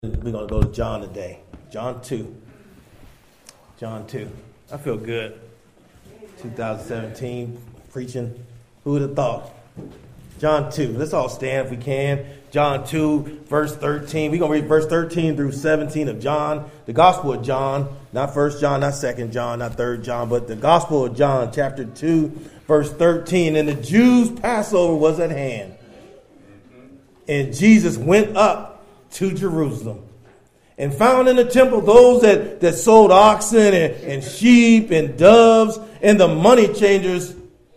We're going to go to John today. John 2. John 2. I feel good. 2017, preaching. Who would have thought? John 2. Let's all stand if we can. John 2, verse 13. We're going to read verse 13 through 17 of John. The Gospel of John. Not 1 John, not 2 John, not 3 John, but the Gospel of John, chapter 2, verse 13. And the Jews' Passover was at hand. And Jesus went up to Jerusalem and found in the temple those that sold oxen and sheep and doves and the money changers,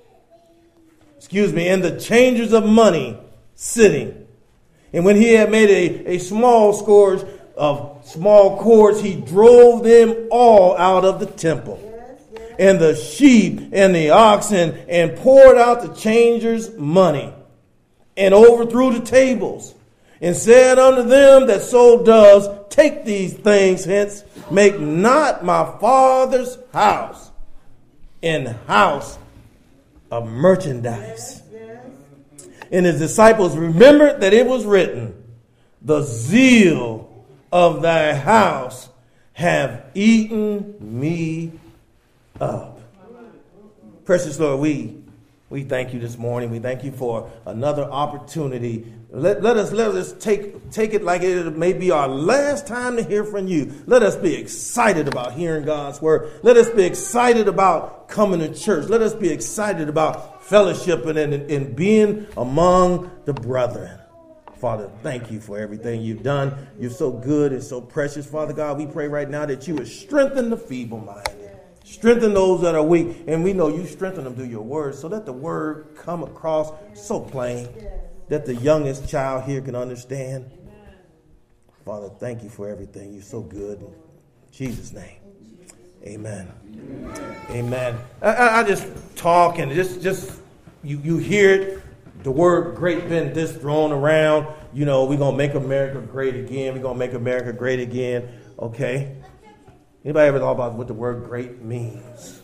and the changers of money sitting. And when he had made a small scourge of small cords, he drove them all out of the temple. And the sheep and the oxen, and poured out the changers' money, and overthrew the tables, and said unto them that sold doves, take these things hence, make not my Father's house an house of merchandise. And his disciples remembered that it was written, the zeal of thy house have eaten me up. Precious Lord, we thank you this morning. We thank you for another opportunity. Let us take it like it may be our last time to hear from you. Let us be excited about hearing God's word. Let us be excited about coming to church. Let us be excited about fellowshipping and being among the brethren. Father, thank you for everything you've done. You're so good and so precious. Father God, we pray right now that you would strengthen the feeble-minded. Strengthen those that are weak. And we know you strengthen them through your word. So let the word come across so plain that the youngest child here can understand. Father, thank you for everything. You're so good. In Jesus' name. Amen. Amen. I just talk and just you hear it. The word great been this thrown around. You know, we're going to make America great again. We're going to make America great again. Okay. Anybody ever thought about what the word great means?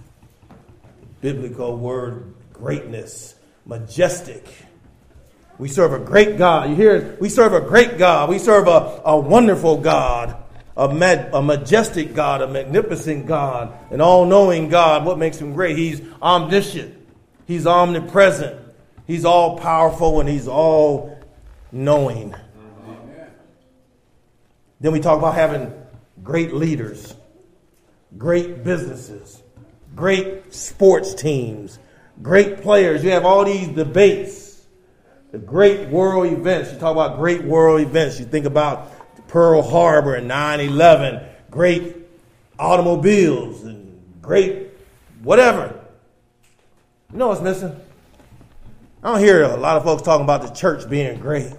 Biblical word greatness, majestic. We serve a great God. You hear it? We serve a great God. We serve a wonderful God, a majestic God, a magnificent God, an all-knowing God. What makes him great? He's omniscient. He's omnipresent. He's all-powerful, and he's all-knowing. Then we talk about having great leaders, great businesses, great sports teams, great players. You have all these debates, the great world events. You talk about great world events. You think about Pearl Harbor and 9/11, great automobiles and great whatever. You know what's missing? I don't hear a lot of folks talking about the church being great.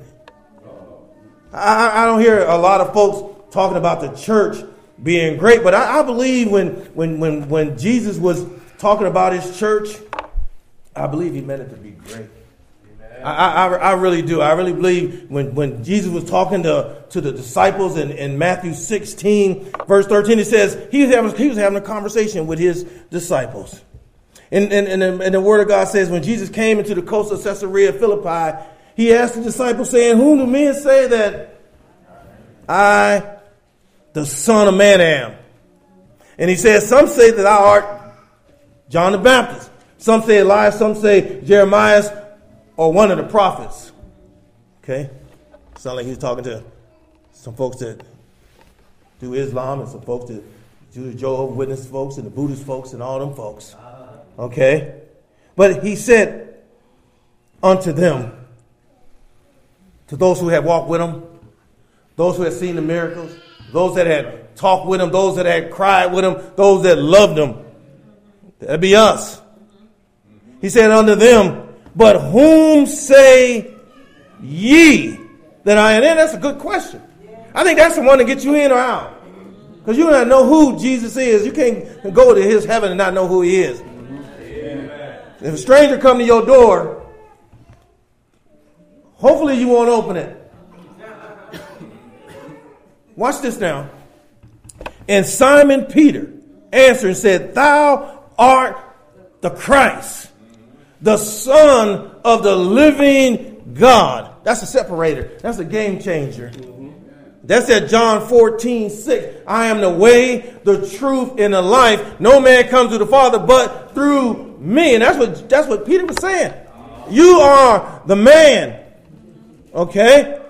I don't hear a lot of folks talking about the church being great, but I believe when Jesus was talking about his church, I believe he meant it to be great. I really do. I really believe when Jesus was talking to the disciples in Matthew 16, verse 13, it says he was having a conversation with his disciples. And the word of God says when Jesus came into the coast of Caesarea Philippi, he asked the disciples saying, whom do men say that I, the Son of Man, am? And he says, some say that thou art John the Baptist. Some say Elias, some say Jeremiah, or one of the prophets. Okay? Sound like he was talking to some folks that do Islam and some folks that do the Jehovah's Witness folks and the Buddhist folks and all them folks. Okay? But he said unto them, to those who had walked with him, those who had seen the miracles, those that had talked with him, those that had cried with him, those that loved him. That'd be us. He said unto them, but whom say ye that I am? That's a good question. I think that's the one to get you in or out. Because you don't know who Jesus is. You can't go to his heaven and not know who he is. If a stranger come to your door, hopefully you won't open it. Watch this now. And Simon Peter answered and said, thou art the Christ, the Son of the living God. That's a separator. That's a game changer. That's at John 14:6. I am the way, the truth, and the life. No man comes to the Father but through me. And that's what Peter was saying. You are the man. Okay?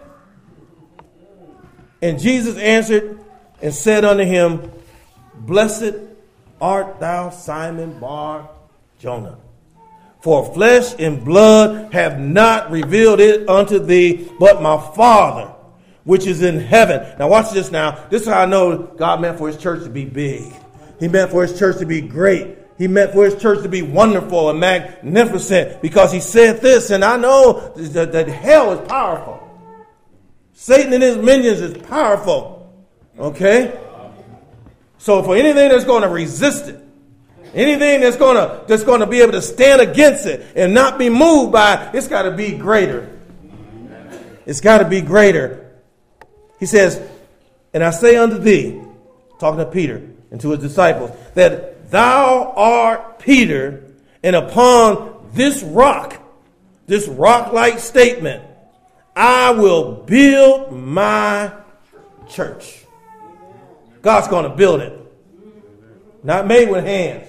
And Jesus answered and said unto him, Blessed art thou, Simon Bar Jonah. For flesh and blood have not revealed it unto thee, but my Father, which is in heaven. Now watch this now. This is how I know God meant for his church to be big. He meant for his church to be great. He meant for his church to be wonderful and magnificent, because he said this, and I know that hell is powerful. Satan and his minions is powerful. Okay? So for anything that's going to resist it, anything that's going to be able to stand against it and not be moved by it, it's got to be greater. It's got to be greater. He says, and I say unto thee, talking to Peter and to his disciples, that thou art Peter, and upon this rock-like statement, I will build my church. God's going to build it. Not made with hands.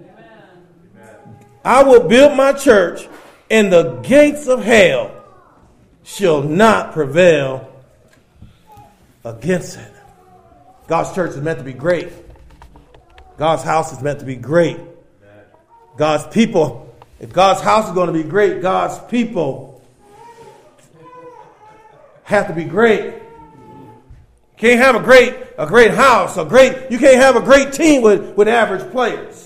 I will build my church, and the gates of hell shall not prevail against it. God's church is meant to be great. God's house is meant to be great. God's people, if God's house is going to be great, God's people have to be great. You can't have a great house, you can't have a great team with average players.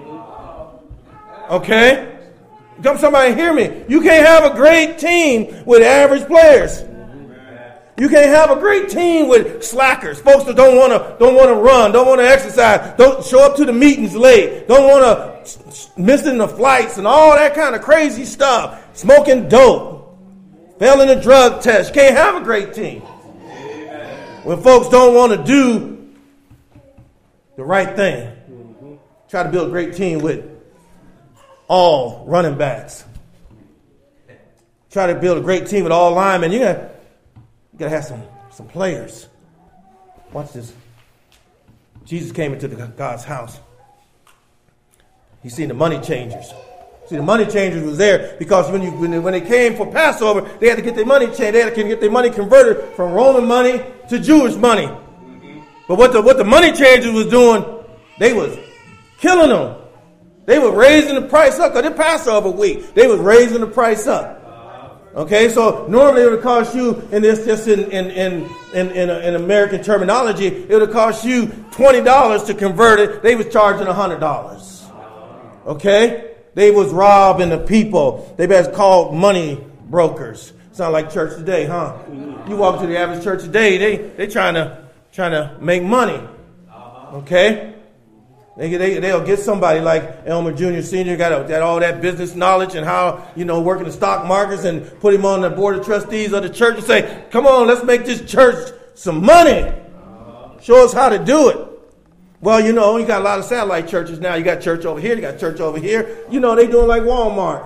Okay? Somebody hear me. You can't have a great team with average players. You can't have a great team with slackers, folks that don't want to run, don't want to exercise, don't show up to the meetings late, don't want to missing the flights and all that kind of crazy stuff, smoking dope, failing a drug test. You can't have a great team. When folks don't want to do the right thing. Try to build a great team with all running backs. Try to build a great team with all linemen. You got to have some players. Watch this. Jesus came into God's house. He seen the money changers. See, the money changers was there because when they came for Passover, they had to get their money changed. They had to get their money converted from Roman money to Jewish money. But what the money changers was doing, they was killing them. They were raising the price up because it's Passover week. They was raising the price up. Okay, so normally it would cost you, and this just in American terminology, it would cost you $20 to convert it. They was charging $100. Okay. They was robbing the people. They been called money brokers. Sound like church today, huh? You walk to the average church today, they trying to make money. Okay? They'll get somebody like Elmer Jr. Sr. got all that business knowledge and how, working the stock markets, and put him on the board of trustees of the church and say, come on, let's make this church some money. Show us how to do it. Well, you got a lot of satellite churches now. You got church over here, you got church over here. They doing like Walmart.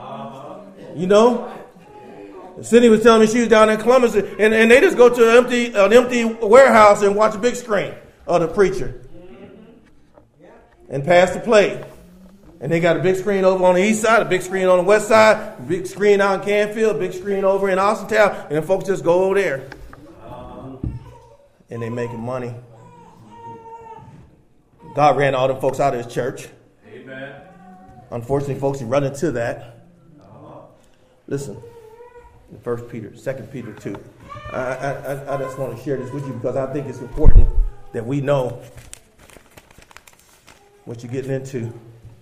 Cindy was telling me she was down in Columbus, and they just go to an empty warehouse and watch a big screen of the preacher. And pass the plate. And they got a big screen over on the east side, a big screen on the west side, a big screen out in Canfield, a big screen over in Austintown, and then folks just go over there. And they making money. God ran all them folks out of his church. Amen. Unfortunately, folks, he run into that. Listen, in 2 Peter 2. I just want to share this with you because I think it's important that we know what you're getting into.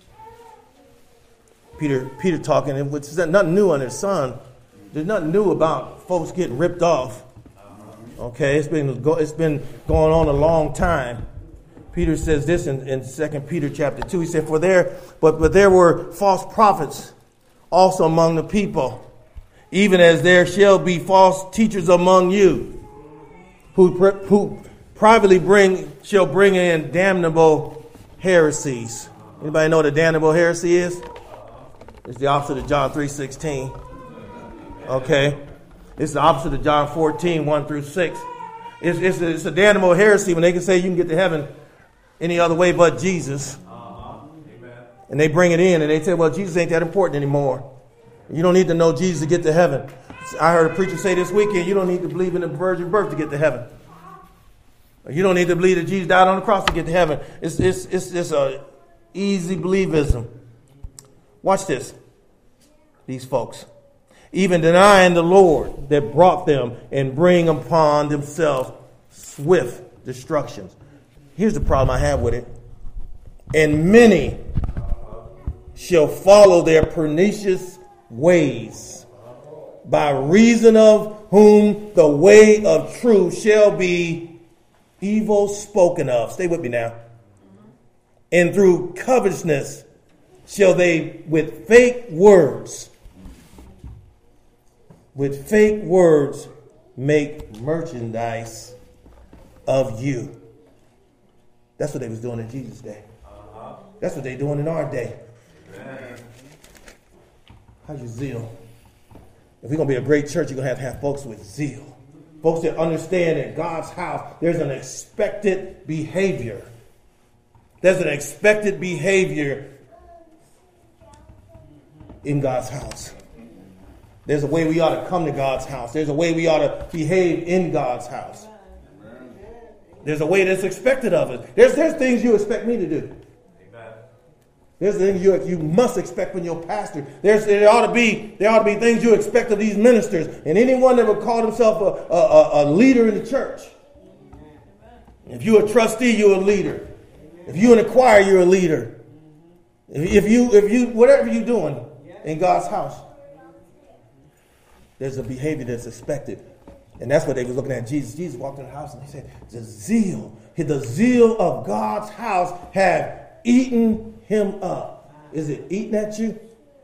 Peter talking, which is nothing new on his son. There's nothing new about folks getting ripped off. Okay, it's been going on a long time. Peter says this in 2 Peter chapter 2. He said, but there were false prophets also among the people, even as there shall be false teachers among you, who privately shall bring in damnable heresies. Anybody know what a damnable heresy is? It's the opposite of John 3:16. Okay. It's the opposite of John 14, 1 through 6. It's a damnable heresy when they can say you can get to heaven any other way but Jesus. Amen. And they bring it in and they say, well, Jesus ain't that important anymore. You don't need to know Jesus to get to heaven. I heard a preacher say this weekend, you don't need to believe in the virgin birth to get to heaven. You don't need to believe that Jesus died on the cross to get to heaven. It's a easy believism. Watch this. These folks, even denying the Lord that brought them and bring upon themselves swift destructions. Here's the problem I have with it. And many shall follow their pernicious ways, by reason of whom the way of truth shall be evil spoken of. Stay with me now. And through covetousness shall they with fake words make merchandise of you. That's what they was doing in Jesus' day. That's what they're doing in our day. How's your zeal? If we're going to be a great church, you're going to have folks with zeal. Folks that understand that God's house, there's an expected behavior. There's an expected behavior in God's house. There's a way we ought to come to God's house. There's a way we ought to behave in God's house. There's a way that's expected of us. There's things you expect me to do. There's things you must expect from your pastor. There ought to be things you expect of these ministers and anyone that would call himself a leader in the church. If you're a trustee, you're a leader. If you're in a choir, you're a leader. If you whatever you're doing in God's house, there's a behavior that's expected. And that's what they were looking at Jesus. Jesus walked in the house and he said, the zeal of God's house had eaten him up. Is it eating at you?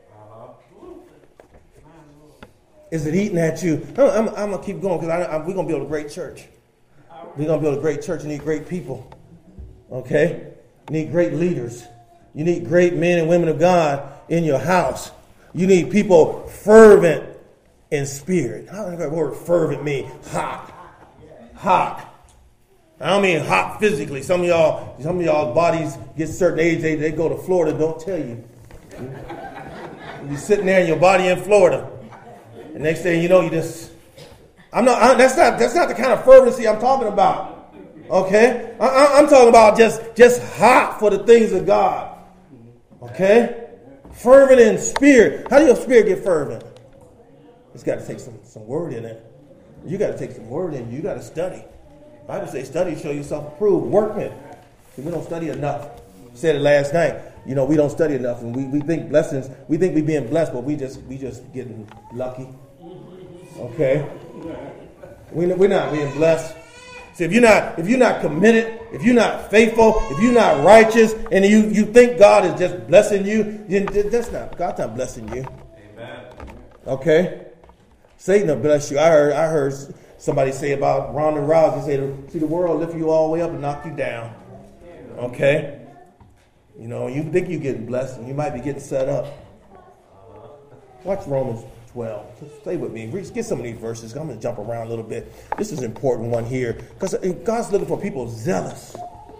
Is it eating at you? I'm going to keep going because we're going to build a great church. We're going to build a great church. You need great people. Okay? You need great leaders. You need great men and women of God in your house. You need people fervent in spirit. How does that word fervent mean? Hot. Hot. I don't mean hot physically. Some of y'all bodies get certain age, they go to Florida, don't tell you. You're sitting there in your body in Florida. And next thing you know, that's not the kind of fervency I'm talking about. Okay? I'm talking about just hot for the things of God. Okay? Fervent in spirit. How do your spirit get fervent? It's got to take some word in it. You got to take some word in. You got to study. The Bible says, study, show yourself approved. Workmen. We don't study enough. I said it last night. We don't study enough, and we think blessings. We think we're being blessed, but we just getting lucky. Okay, we're not being blessed. See, if you're not committed, if you're not faithful, if you're not righteous, and you think God is just blessing you, then God's not blessing you. Amen. Okay, Satan will bless you. I heard somebody say about Ronda Rousey, see, the world lift you all the way up and knock you down. Okay? You think you're getting blessed, and you might be getting set up. Watch Romans 12. Just stay with me. Get some of these verses. I'm going to jump around a little bit. This is an important one here, because God's looking for people zealous,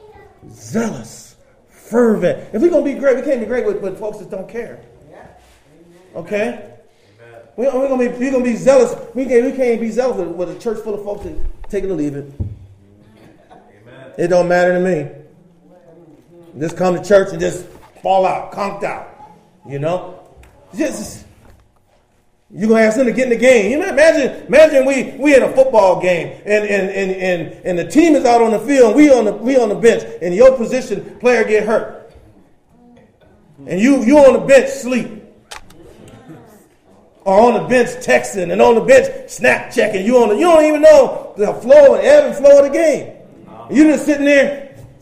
fervent. If we're going to be great, we can't be great with folks that don't care. Okay? We're going to be zealous. We can't be zealous with a church full of folks that take it or leave it. Amen. It don't matter to me. Just come to church and just fall out, conked out. You're going to ask them to get in the game. Imagine we in a football game and the team is out on the field and we on the bench and your position player get hurt. And you on the bench sleep. Or on the bench texting and on the bench snap checking. You don't even know the flow and ebb and flow of the game. You just sitting there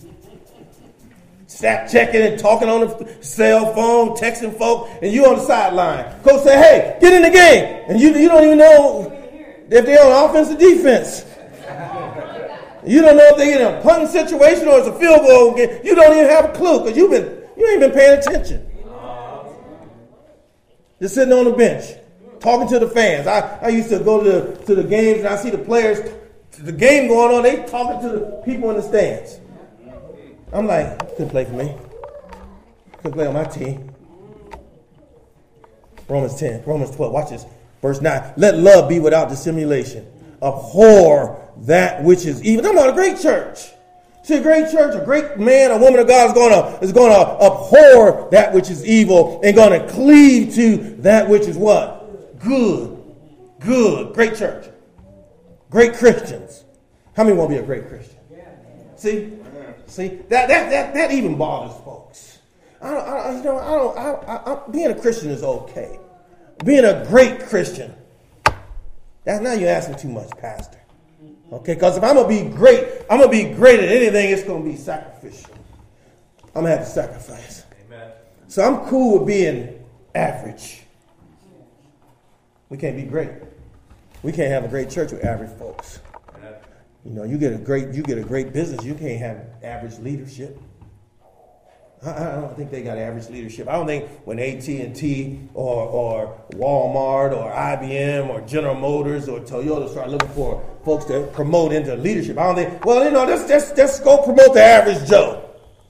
snap checking and talking on the cell phone, texting folk, and you on the sideline. Coach say, hey, get in the game. And you don't even know if they're on offense or defense. You don't know if they're in a punting situation or it's a field goal game. You don't even have a clue because you ain't been paying attention. Just sitting on the bench. Talking to the fans. I used to go to the games and I see the players the game going on, they talking to the people in the stands. I'm like, couldn't play for me. Couldn't play on my team. Romans 12, watch this. Verse 9, let love be without dissimulation. Abhor that which is evil. I'm on a great church. See, a great church, a great man, a woman of God is going to abhor that which is evil and going to cleave to that which is what? Good. Good. Great church. Great Christians. How many want to be a great Christian? See, that even bothers folks. Being a Christian is okay. Being a great Christian, that's now you're asking too much, Pastor. Okay, because if I'm going to be great at anything, it's going to be sacrificial. I'm going to have to sacrifice. Amen. So I'm cool with being average. We can't be great. We can't have a great church with average folks. You know, you get a great business, you can't have average leadership. I don't think they got average leadership. I don't think when AT&T or Walmart or IBM or General Motors or Toyota start looking for folks to promote into leadership, I don't think, well, you know, let's go promote the average Joe.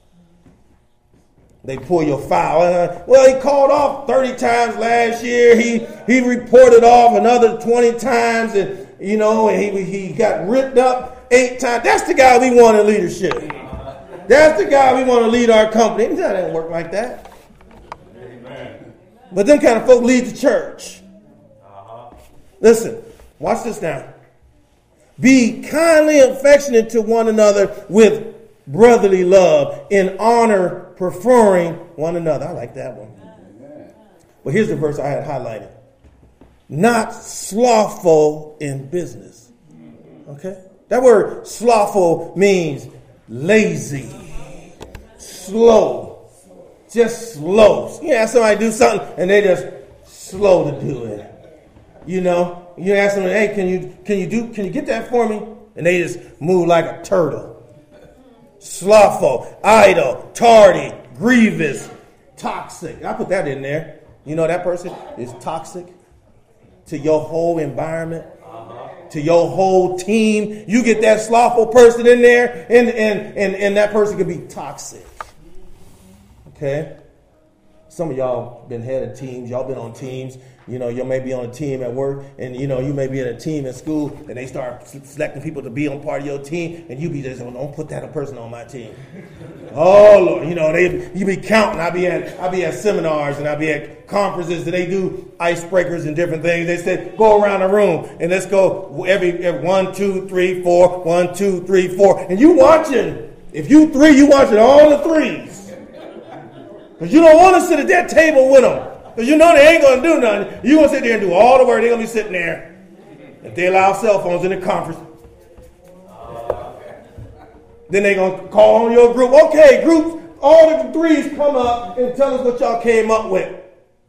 They pull your file. Well, he called off 30 times last year. He reported off another 20 times, and you know, and he got ripped up 8 times. That's the guy we want in leadership. That's the guy we want to lead our company. It doesn't work like that. Amen. But them kind of folk lead the church. Listen, watch this now. Be kindly affectionate to one another with brotherly love, in honor, preferring one another. I like that one. Well, here's the verse I had highlighted. Not slothful in business. Okay? That word slothful means lazy, slow, just slow. You ask somebody to do something and they just slow to do it. You know, you ask them, hey, can you get that for me? And they just move like a turtle. Slothful, idle, tardy, grievous, toxic. I put that in there. You know that person is toxic to your whole environment. To your whole team. You get that slothful person in there, and that person could be toxic. Okay? Some of y'all been head of teams. Y'all been on teams. You know, you may be on a team at work, and you know, you may be in a team at school, and they start selecting people to be on part of your team, and you be just, don't put that person on my team. Oh Lord, you know, you be counting. I be at seminars and I be at conferences that they do icebreakers and different things. They say go around the room and let's go every 1, 2, 3, 4, 1, 2, 3, 4, and you watching. If you 3, you watching all the 3s, because you don't want to sit at that table with them. Because you know they ain't going to do nothing. You're going to sit there and do all the work. They're going to be sitting there. If they allow cell phones in the conference. Then they're going to call on your group. Okay, groups, all the 3s come up and tell us what y'all came up with.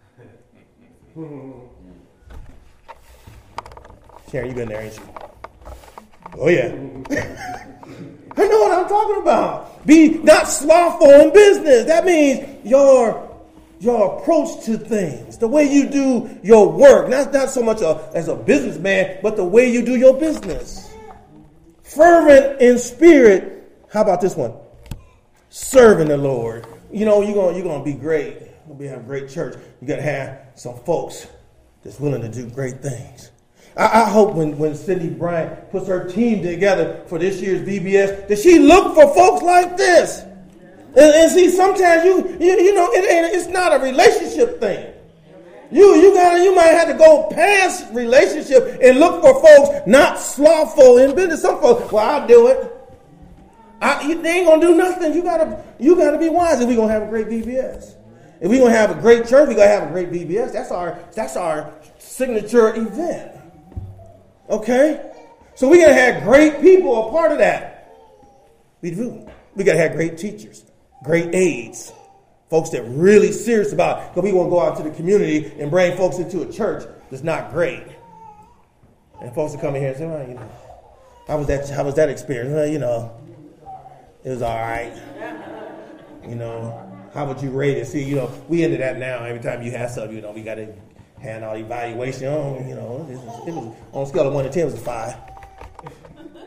Sharon, you been there, ain't you? Oh, yeah. I know what I'm talking about. Be not slothful in business. That means your approach to things, the way you do your work, not so much as a businessman, but the way you do your business. Fervent in spirit. How about this one? Serving the Lord. You know, you're going to be great. You're going to have a great church. You got to have some folks that's willing to do great things. I hope when Cindy Bryant puts her team together for this year's VBS, that she look for folks like this. And see, sometimes you know, it's not a relationship thing. You might have to go past relationship and look for folks not slothful in business. Some folks, well, I'll do it. They ain't gonna do nothing. You gotta be wise if we're gonna have a great VBS. If we're gonna have a great church, we're gonna have a great VBS. That's our signature event. Okay? So we're gonna have great people a part of that. We do. We gotta have great teachers. Great aides, folks that really serious about it, because we want to go out to the community and bring folks into a church that's not great. And folks will come in here and say, well, you know, how was that experience? Well, you know, it was all right. You know, how would you rate it? See, you know, we into that now. Every time you have something, you know, we got to hand out evaluation. Oh, you know, it was on a scale of 1 to 10, it was a 5.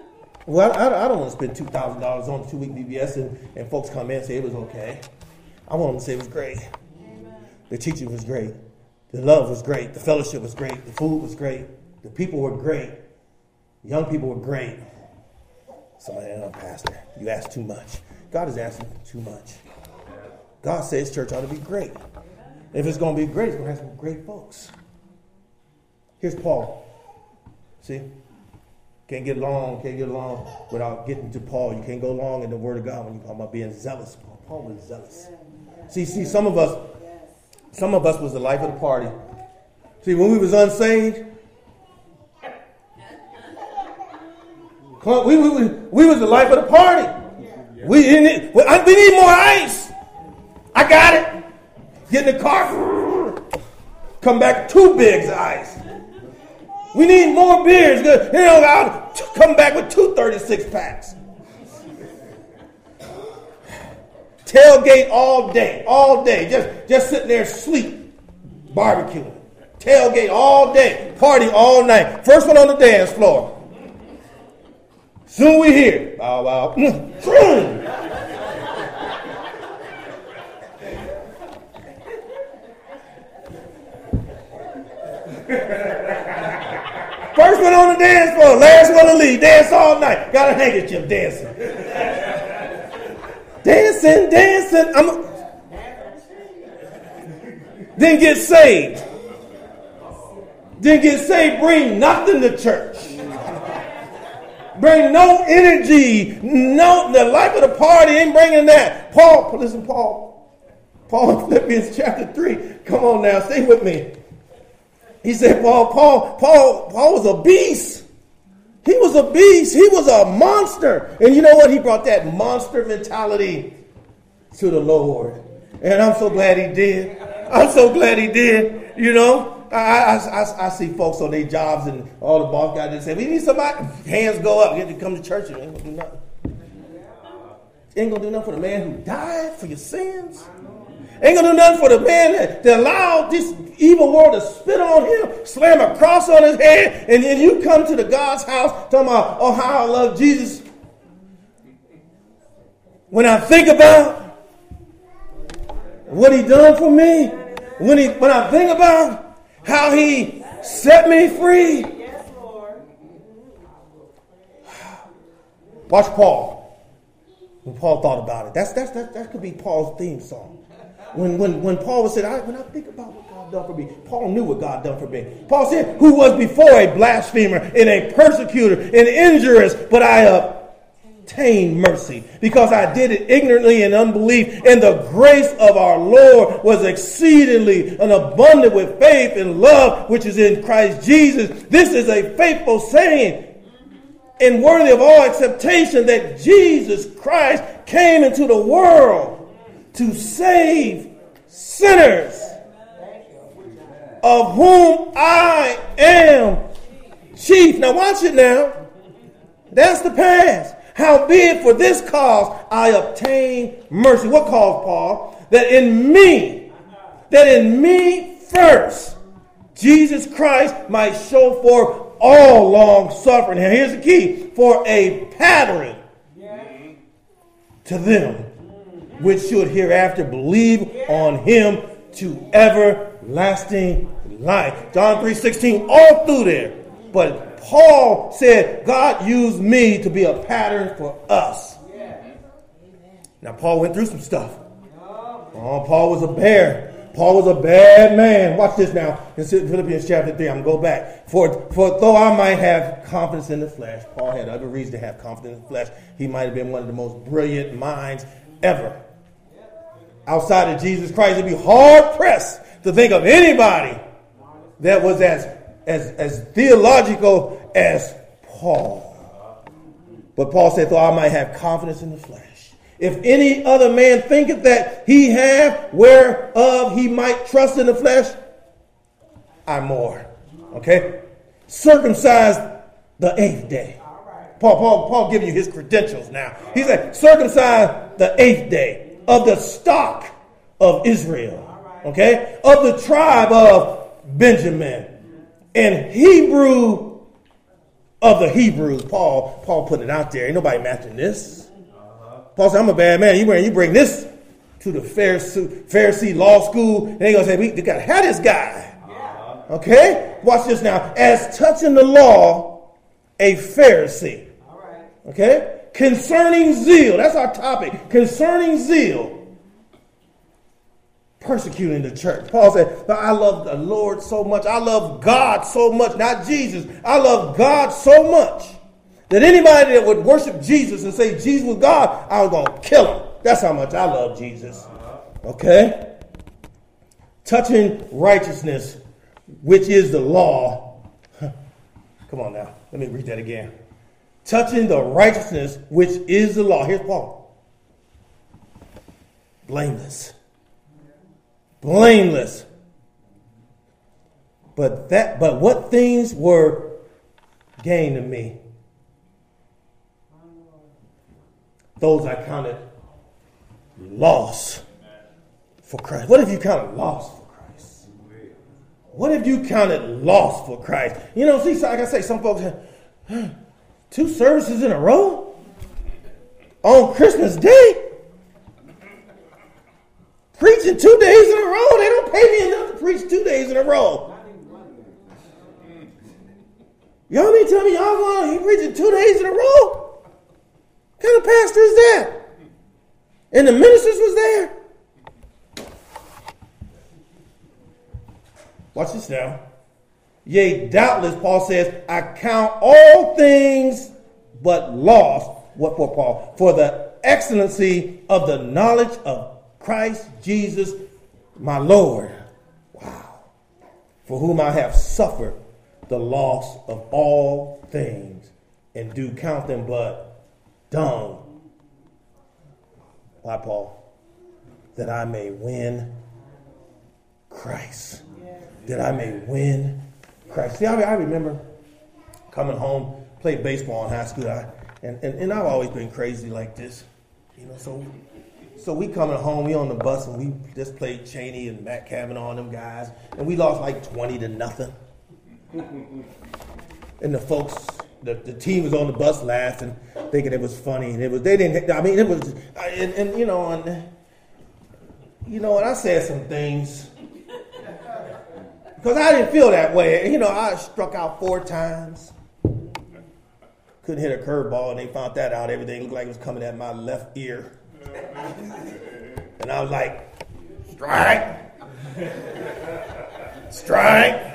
Well, I don't want to spend $2,000 on a 2-week VBS and folks come in and say it was okay. I want them to say it was great. The teaching was great. The love was great. The fellowship was great. The food was great. The people were great. Young people were great. Somebody, Pastor, you asked too much. God is asking too much. God says church ought to be great. If it's going to be great, it's going to have some great folks. Here's Paul. See? Can't get along without getting to Paul. You can't go long in the Word of God when you talk about being zealous. Paul was zealous. See, some of us was the life of the party. See, when we was unsaved, we was the life of the party. We need more ice. I got it. Get in the car, come back 2 bigs of ice. We need more beers. I'll come back with 2 36-packs. Tailgate all day. Just sitting there asleep, barbecuing. Tailgate all day, party all night. First one on the dance floor. Soon we hear, bow, bow. First one on the dance floor, last one to leave. Dance all night. Got a handkerchief dancing. Dancing. Didn't get saved. Bring nothing to church. Bring no energy. No, the life of the party ain't bringing that. Paul in Philippians chapter 3. Come on now, stay with me. He said, Paul was a beast. He was a beast. He was a monster. And you know what? He brought that monster mentality to the Lord. And I'm so glad he did. You know, I see folks on their jobs and all the boss guys that say, we need somebody. Hands go up. You have to come to church. You ain't going to do nothing. You ain't going to do nothing for the man who died for your sins. Ain't going to do nothing for the man that allowed this evil world to spit on him, slam a cross on his head, and then you come to the God's house talking about, oh, how I love Jesus. When I think about what he done for me, when I think about how he set me free. Yes, Lord. Watch Paul. When Paul thought about it. That could be Paul's theme song. When Paul said, when I think about what God done for me, Paul knew what God done for me. Paul said, who was before a blasphemer and a persecutor and injurious, but I obtained mercy because I did it ignorantly in unbelief, and the grace of our Lord was exceedingly and abundant with faith and love, which is in Christ Jesus. This is a faithful saying and worthy of all acceptation that Jesus Christ came into the world to save sinners, of whom I am chief. Now watch it now. That's the past. Howbeit for this cause I obtained mercy. What cause, Paul? That in me first, Jesus Christ might show forth all long suffering. Now here's the key. For a pattern to them which should hereafter believe on him to everlasting life. John 3:16, all through there. But Paul said, God used me to be a pattern for us. Now, Paul went through some stuff. Oh, Paul was a bear. Paul was a bad man. Watch this now. In Philippians chapter 3, I'm going to go back. For though I might have confidence in the flesh, Paul had other reason to have confidence in the flesh. He might have been one of the most brilliant minds ever. Outside of Jesus Christ, it'd be hard pressed to think of anybody that was as theological as Paul. But Paul said, though I might have confidence in the flesh, if any other man thinketh that he hath whereof he might trust in the flesh, I more. Okay? Circumcised the 8th day. Paul giving you his credentials now. He said, circumcised the 8th day of the stock of Israel. Okay? Of the tribe of Benjamin. And Hebrew of the Hebrews. Paul putting it out there. Ain't nobody matching this. Paul said, I'm a bad man. You bring this to the Pharisee law school, and they going to say, we got to have this guy. Okay? Watch this now. As touching the law, a Pharisee. Okay? Concerning zeal. That's our topic. Concerning zeal. Persecuting the church. Paul said, I love the Lord so much. I love God so much. Not Jesus. I love God so much that anybody that would worship Jesus and say Jesus was God, I was going to kill him. That's how much I love Jesus. Okay? Touching righteousness, which is the law. Come on now. Let me read that again. Touching the righteousness, which is the law. Here's Paul. Blameless. Blameless. But what things were gain to me? Those I counted loss for Christ. What if you counted loss for Christ? What if you counted loss for Christ? You know, see, like I say, some folks have 2 services in a row on Christmas Day. Preaching 2 days in a row. They don't pay me enough to preach 2 days in a row. Y'all mean tell me y'all going to preaching 2 days in a row? What kind of pastor is that? And the ministers was there. Watch this now. Yea, doubtless, Paul says, I count all things but loss. What for, Paul? For the excellency of the knowledge of Christ Jesus, my Lord. Wow. For whom I have suffered the loss of all things, and do count them but dung. Why, Paul? That I may win Christ. That I may win Christ. See, I remember coming home, played baseball in high school, and I've always been crazy like this. You know, so we coming home, we on the bus, and we just played Cheney and Matt Kavanaugh and them guys, and we lost like 20-0. And the folks, the team was on the bus laughing, thinking it was funny, and and I said some things because I didn't feel that way. You know, I struck out 4 times, couldn't hit a curveball, and they found that out. Everything looked like it was coming at my left ear. And I was like, strike.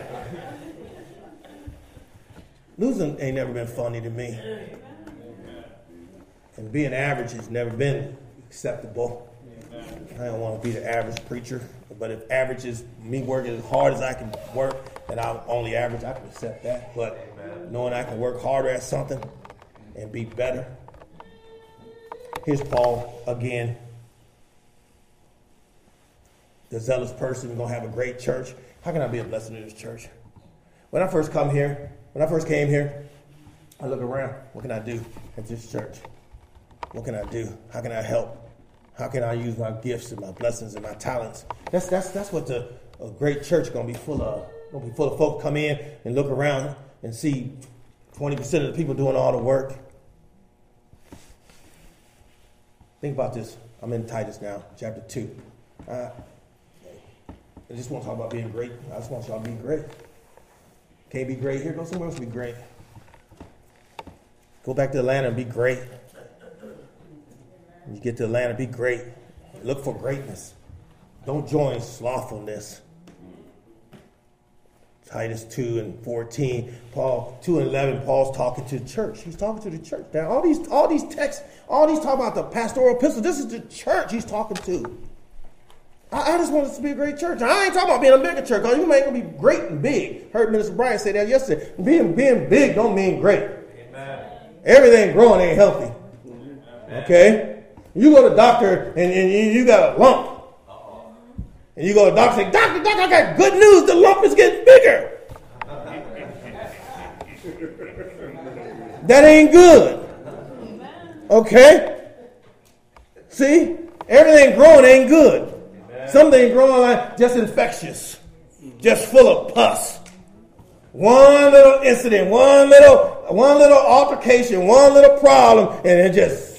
Losing ain't never been funny to me. And being average has never been acceptable. I don't want to be the average preacher. But if average is me working as hard as I can work, and I'm only average, I can accept that. But knowing I can work harder at something and be better. Here's Paul again. The zealous person. We're going to have a great church. How can I be a blessing to this church? When I first came here, I look around. What can I do at this church? What can I do? How can I help? How can I use my gifts and my blessings and my talents? That's what a great church is going to be full of. Going to be full of folks come in and look around and see 20% of the people doing all the work. Think about this. I'm in Titus now, chapter 2. I just want to talk about being great. I just want y'all to be great. Can't be great here? Go somewhere else and be great. Go back to Atlanta and be great. When you get to Atlanta, be great. Look for greatness. Don't join slothfulness. Titus 2:14, Paul 2:11. Paul's talking to the church. He's talking to the church. Now, all these texts, all these talk about the pastoral epistle. This is the church he's talking to. I just want us to be a great church. I ain't talking about being a bigger church. You ain't gonna be great and big. Heard Minister Brian say that yesterday. Being big don't mean great. Amen. Everything growing ain't healthy. Amen. Okay. You go to the doctor and you got a lump. And you go to the doctor and say, Doctor, I got good news. The lump is getting bigger. That ain't good. Okay? See? Everything growing ain't good. Something growing like just infectious. Just full of pus. One little incident, one little altercation, one little problem, and it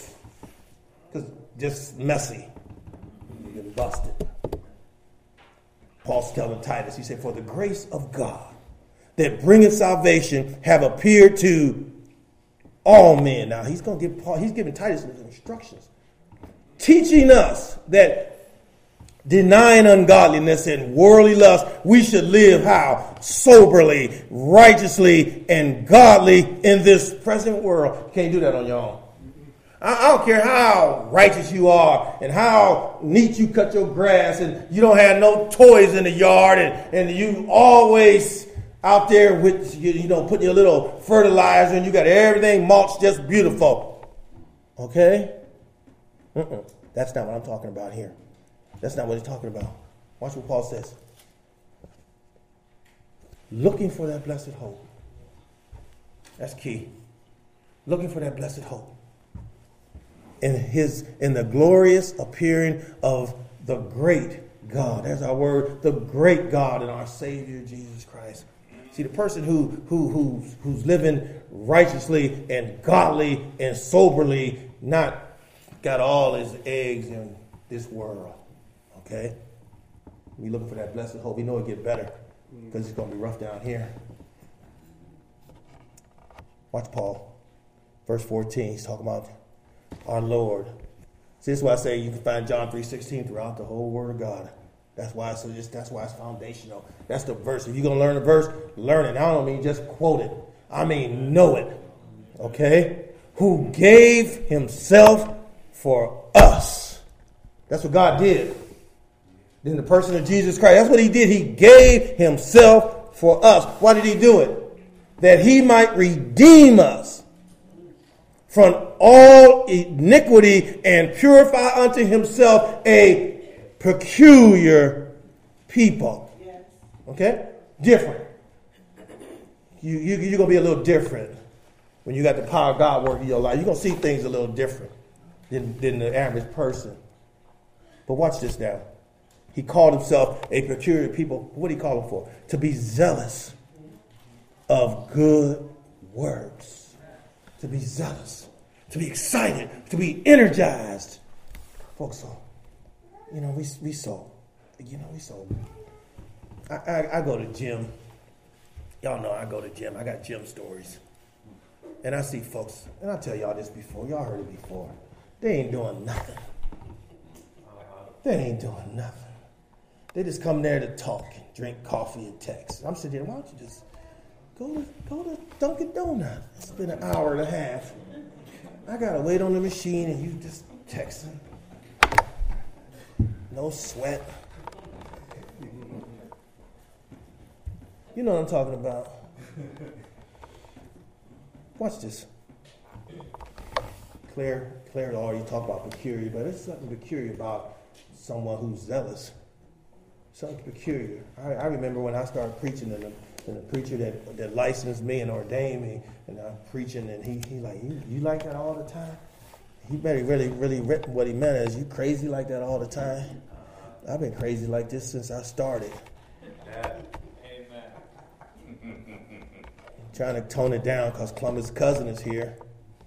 just messy. You get busted. Paul's telling Titus, he said, for the grace of God that bringeth salvation have appeared to all men. Now he's giving Titus instructions, teaching us that denying ungodliness and worldly lust, we should live how? Soberly, righteously, and godly in this present world. You can't do that on your own. I don't care how righteous you are and how neat you cut your grass and you don't have no toys in the yard and you always out there with, putting your little fertilizer and you got everything mulched just beautiful. Okay? That's not what I'm talking about here. That's not what he's talking about. Watch what Paul says. Looking for that blessed hope. That's key. Looking for that blessed hope. In the glorious appearing of the great God. There's our word, the great God and our Savior Jesus Christ. See, the person who's living righteously and godly and soberly, not got all his eggs in this world. Okay? We looking for that blessed hope. We know it'll get better because it's going to be rough down here. Watch Paul. Verse 14, he's talking about our Lord. See, this is why I say you can find John 3:16 throughout the whole Word of God. That's why it's foundational. That's the verse. If you're going to learn a verse, learn it. I don't mean just quote it. I mean know it. Okay? Who gave himself for us. That's what God did. In the person of Jesus Christ. That's what he did. He gave himself for us. Why did he do it? That he might redeem us from all iniquity and purify unto himself a peculiar people. Okay? Different. You're going to be a little different when you got the power of God working in your life. You're going to see things a little different than the average person. But watch this now. He called himself a peculiar people. What did he call him for? To be zealous of good works. To be zealous. To be excited. To be energized. Folks, we so. I go to gym. Y'all know I go to gym. I got gym stories. And I see folks, and I tell y'all this before. Y'all heard it before. They ain't doing nothing. They ain't doing nothing. They just come there to talk and drink coffee and text. I'm sitting there, why don't you just go to Dunkin' Donuts? It's been an hour and a half. I got to wait on the machine and you just texting. No sweat. You know what I'm talking about. Watch this. Claire already talked about peculiar, but there's something peculiar about someone who's zealous. Something peculiar. I remember when I started preaching and the preacher that licensed me and ordained me, and I'm preaching, and he like, you like that all the time? He really what he meant is, you crazy like that all the time? I've been crazy like this since I started. Amen. Trying to tone it down because Columbus' cousin is here.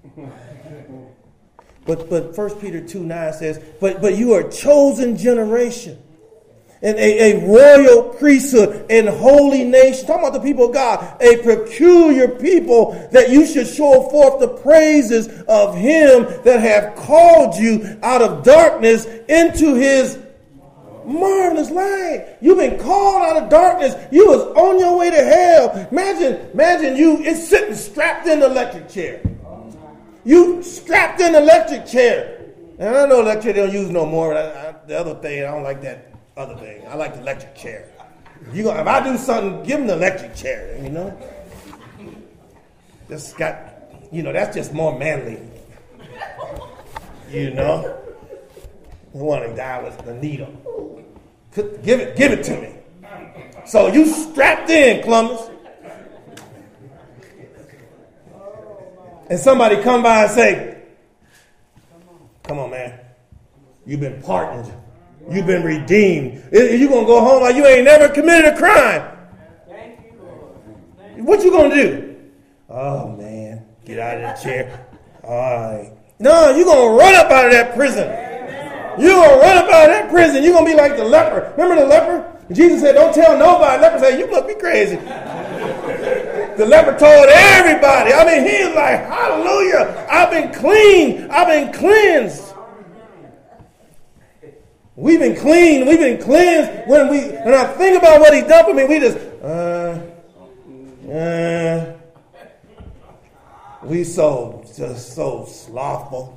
But 1 Peter 2:9 says, but you are a chosen generation, and a royal priesthood and holy nation. Talking about the people of God, a peculiar people, that you should show forth the praises of him that have called you out of darkness into his marvelous light. You've been called out of darkness. You was on your way to hell. Imagine you it's sitting strapped in the electric chair. You strapped in the electric chair. And I know electric they don't use no more. The other thing, I don't like that other thing. I like the electric chair. If I do something, give them the electric chair, That's just more manly. The one that died was the needle. Give it to me. So you strapped in, Columbus. And somebody come by and say, come on, man. You've been pardoned. You've been redeemed. You're going to go home like you ain't never committed a crime. Thank you, Lord. what you going to do? Oh, man, get out of the chair. All right. No, you're going to run up out of that prison. You're going to run up out of that prison. You're going to be like the leper. Remember the leper? Jesus said, don't tell nobody. The leper said, you must be crazy. The leper told everybody. I mean, he was like, hallelujah. I've been clean. I've been cleansed. We've been clean. We've been cleansed. When I think about what he done for me, we just, we so slothful.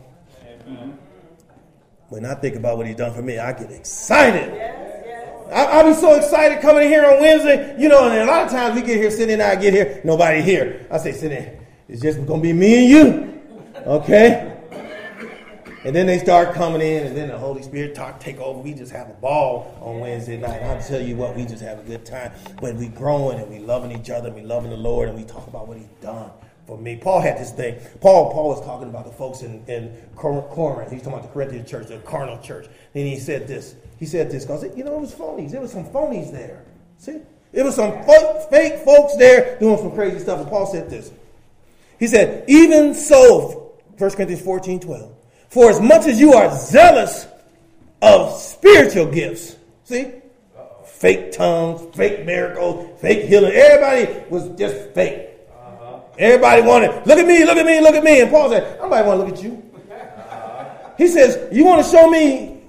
When I think about what he done for me, I get excited. I'll be so excited coming in here on Wednesday. You know, and a lot of times we get here, Cindy and I get here, nobody here. I say, Cindy, it's just going to be me and you. Okay? And then they start coming in, and then the Holy Spirit take over. We just have a ball on Wednesday night. I'll tell you what, we just have a good time. But we growing, and we loving each other, and we loving the Lord, and we talk about what he's done for me. Paul had this thing. Paul was talking about the folks in Corinth. He's talking about the Corinthian church, the carnal church. And he said this. He said this because, it was phonies. There was some phonies there. See? It was some fake folks there doing some crazy stuff. And Paul said this. He said, even so, 1 Corinthians 14:12. For as much as you are zealous of spiritual gifts, see, fake tongues, fake miracles, fake healing. Everybody was just fake. Everybody wanted, look at me, look at me, look at me. And Paul said, nobody want to look at you. He says, you want to show me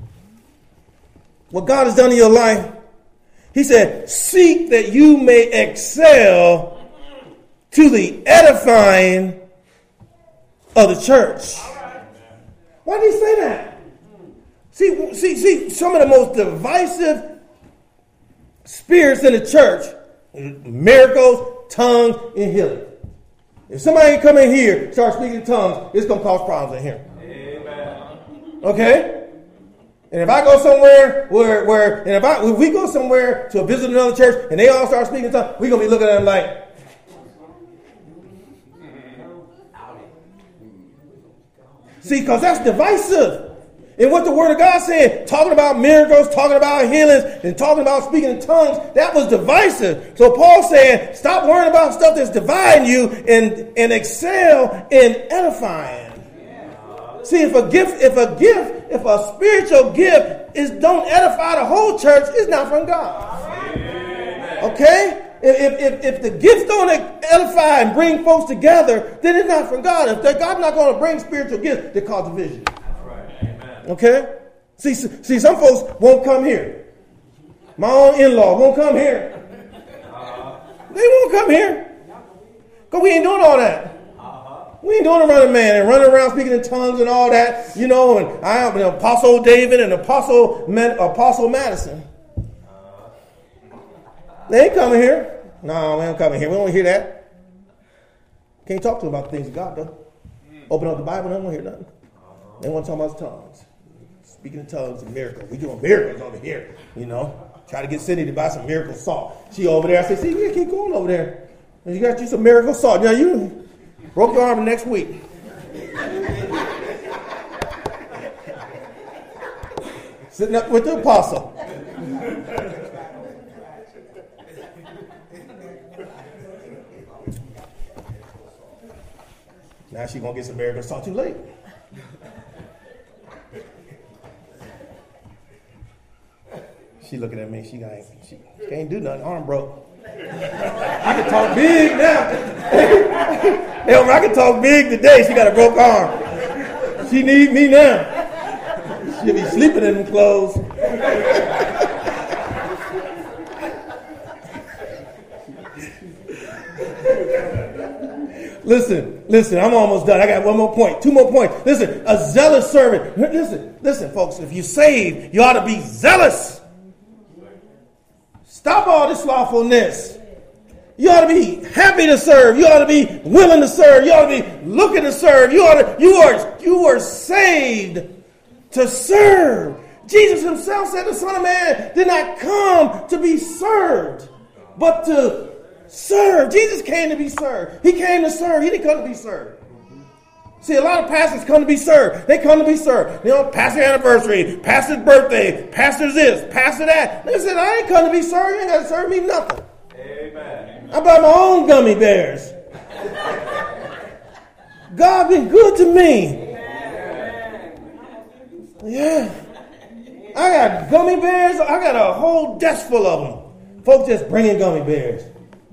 what God has done in your life? He said, seek that you may excel to the edifying of the church. Why did he say that? See, some of the most divisive spirits in the church, miracles, tongues, and healing. If somebody come in here, start speaking in tongues, it's going to cause problems in here. Amen. Okay? And if I go somewhere if we go somewhere to visit another church and they all start speaking in tongues, we're going to be looking at them like, see, because that's divisive. And what the Word of God said, talking about miracles, talking about healings, and talking about speaking in tongues, that was divisive. So Paul saying, stop worrying about stuff that's dividing you and excel in edifying. See, if a spiritual gift don't edify the whole church, it's not from God. Okay? If the gifts don't edify and bring folks together, then it's not from God. If God's not going to bring spiritual gifts, they cause division. Okay? See, some folks won't come here. My own in-law won't come here. They won't come here. Because we ain't doing all that. We ain't doing a running man and running around speaking in tongues and all that, and I have an Apostle David and Apostle Madison. They ain't coming here. No, we ain't coming here. We don't hear that. Can't talk to them about the things of God, though. Open up the Bible, they don't want to hear nothing. They want to talk about tongues. Speaking in tongues and miracles. We doing miracles over here, Try to get Cindy to buy some miracle salt. She over there. I said, see, you keep going over there. And you got you some miracle salt. Now, you broke your arm next week. Sitting up with the apostle. Now she's going to get some miracle salt too late. She looking at me. She can't do nothing. Arm broke. I can talk big now. I can talk big today. She got a broke arm. She need me now. She'll be sleeping in them clothes. Listen, I'm almost done. I got one more point, two more points. Listen, a zealous servant. Listen, folks, if you're saved, you ought to be zealous. Stop all this slothfulness. You ought to be happy to serve. You ought to be willing to serve. You ought to be looking to serve. You are saved to serve. Jesus himself said the Son of Man did not come to be served, but to serve. Jesus came to be served. He came to serve. He didn't come to be served. See, a lot of pastors come to be served. They come to be served. Pastor anniversary, pastor's birthday, pastor's this, pastor that. They said, I ain't come to be served. You ain't got to serve me nothing. Amen. I buy my own gummy bears. God been good to me. Yeah. I got gummy bears. I got a whole desk full of them. Folks just bringing gummy bears.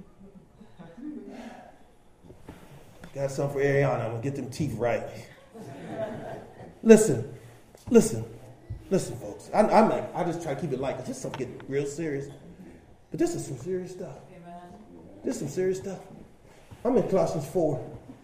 Got some for Ariana. I'm going to get them teeth right. Listen, folks. I just try to keep it light because this stuff get real serious. But this is some serious stuff. This is some serious stuff. I'm in Colossians 4.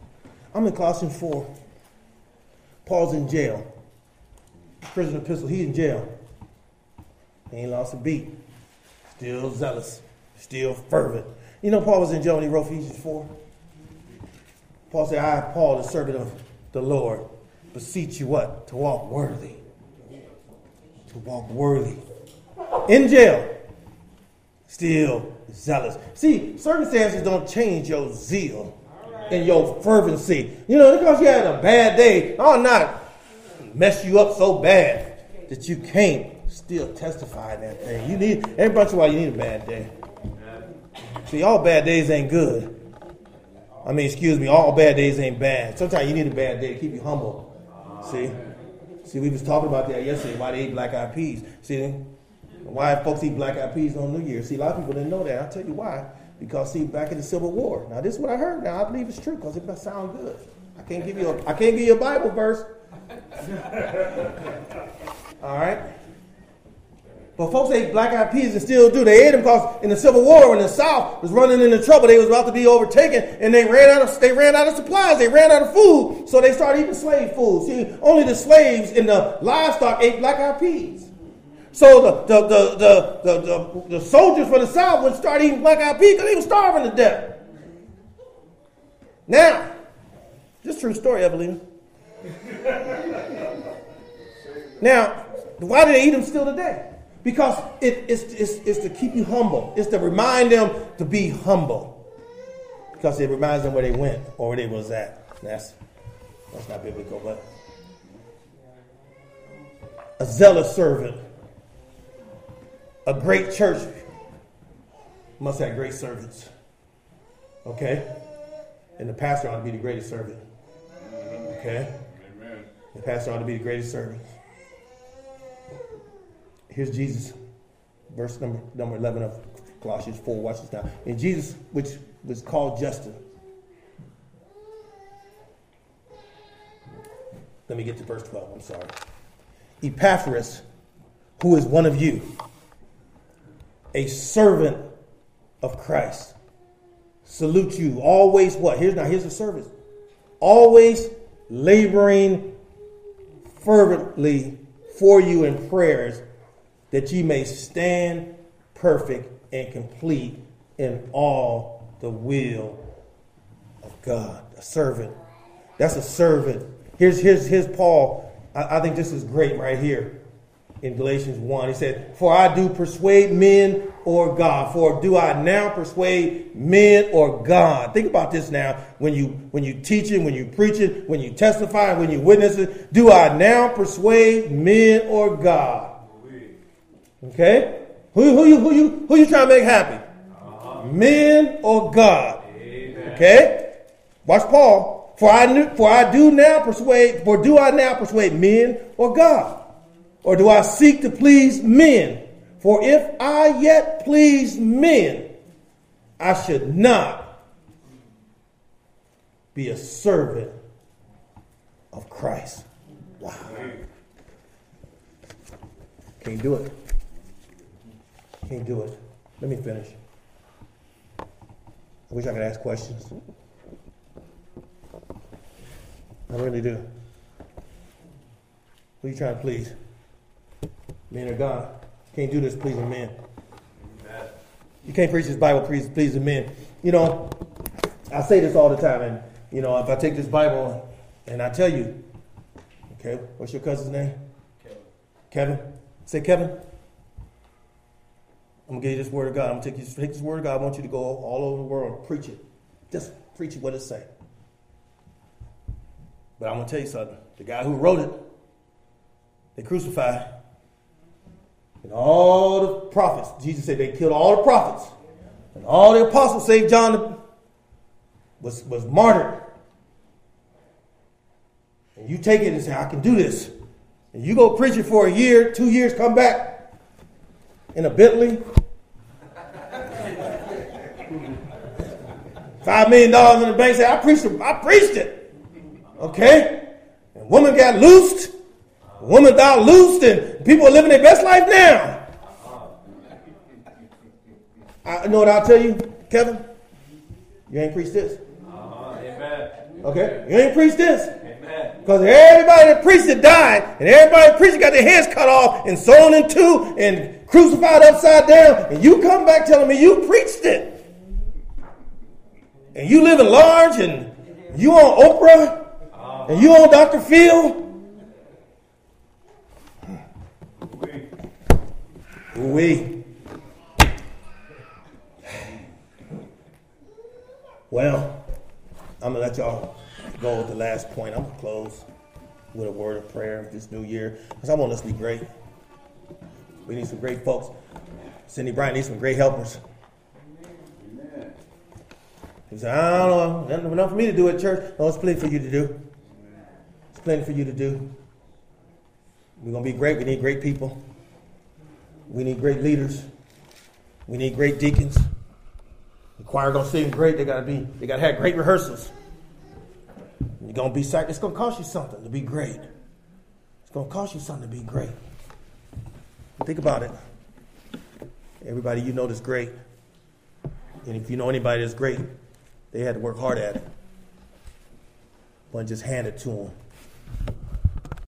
Paul's in jail. Prison epistle. He's in jail. He ain't lost a beat. Still zealous. Still fervent. You know Paul was in jail when he wrote Ephesians 4? Paul said, I, Paul, the servant of the Lord, beseech you what? To walk worthy. To walk worthy. In jail. Still zealous. See, circumstances don't change your zeal and your fervency. You know, because you had a bad day, I'll not mess you up so bad that you can't still testify that thing. You need, every once in a while, you need a bad day. See, all bad days ain't good. All bad days ain't bad. Sometimes you need a bad day to keep you humble. See, we was talking about that yesterday, why they eat black-eyed peas. See, why folks eat black-eyed peas on New Year's. See, a lot of people didn't know that. I'll tell you why. Because, see, back in the Civil War. Now, this is what I heard. Now, I believe it's true because it must sound good. I can't give you a Bible verse. All right? But folks ate black-eyed peas and still do. They ate them because in the Civil War, when the South was running into trouble, they was about to be overtaken, and they ran out of supplies. They ran out of food, so they started eating slave food. See, only the slaves and the livestock ate black-eyed peas. So the soldiers from the South would start eating black-eyed peas because they were starving to death. Now, this is a true story, Evelina. Now, why do they eat them still today? Because it's to keep you humble. It's to remind them to be humble. Because it reminds them where they went or where they was at. That's not biblical, but a zealous servant. A great church must have great servants. Okay? And the pastor ought to be the greatest servant. Okay? Amen. The pastor ought to be the greatest servant. Here's Jesus, verse number 11 of Colossians 4. Watch this now. And Jesus, which was called Justin. Let me get to verse 12. I'm sorry. Epaphras, who is one of you, a servant of Christ, salute you. Always what? Here's a service. Always laboring fervently for you in prayers, that ye may stand perfect and complete in all the will of God. A servant. That's a servant. Here's Paul. I think this is great right here in Galatians 1. He said, for I do persuade men or God. For do I now persuade men or God? Think about this now. When you teaching, when you preaching, when you testifying, when you witnessing, do I now persuade men or God? Okay? Who you trying to make happy? Men or God? Amen. Okay? Watch Paul. For do I now persuade men or God? Or do I seek to please men? For if I yet please men, I should not be a servant of Christ. Wow. Can't do it. Can't do it. Let me finish. I wish I could ask questions. I really do. Who are you trying to please? Men or God? Can't do this pleasing men. You can't preach this Bible pleasing men. You know, I say this all the time, and you know, if I take this Bible and I tell you, okay, what's your cousin's name? Kevin. Say Kevin. I'm going to give you this word of God. I'm going to take this word of God. I want you to go all over the world and preach it. Just preach it what it say. But I'm going to tell you something. The guy who wrote it, they crucified. And all the prophets, Jesus said they killed all the prophets. And all the apostles say John was martyred. And you take it and say, I can do this. And you go preach it for a year, 2 years, come back in a Bentley. $5 million in the bank, say, I preached it. Okay? And woman got loosed. A woman got loosed, and people are living their best life now. I know what I'll tell you, Kevin? You ain't preached this. Amen. Okay? You ain't preached this. Amen. Because everybody that preached it died, and everybody that preached it got their hands cut off and sewn in two and crucified upside down, and you come back telling me you preached it. And you living large, and you on Oprah, and you on Dr. Phil. Ooh-wee. Well, I'm going to let y'all go with the last point. I'm going to close with a word of prayer this new year, because I want us to be great. We need some great folks. Cindy Bryant needs some great helpers. He said, I don't know, enough for me to do at church. No, it's plenty for you to do. It's plenty for you to do. We're going to be great. We need great people. We need great leaders. We need great deacons. The choir going to sing great. They got to have great rehearsals. You're going to be it's going to cost you something to be great. It's going to cost you something to be great. Think about it. Everybody you know that's great. And if you know anybody that's great, they had to work hard at it. But just hand it to them.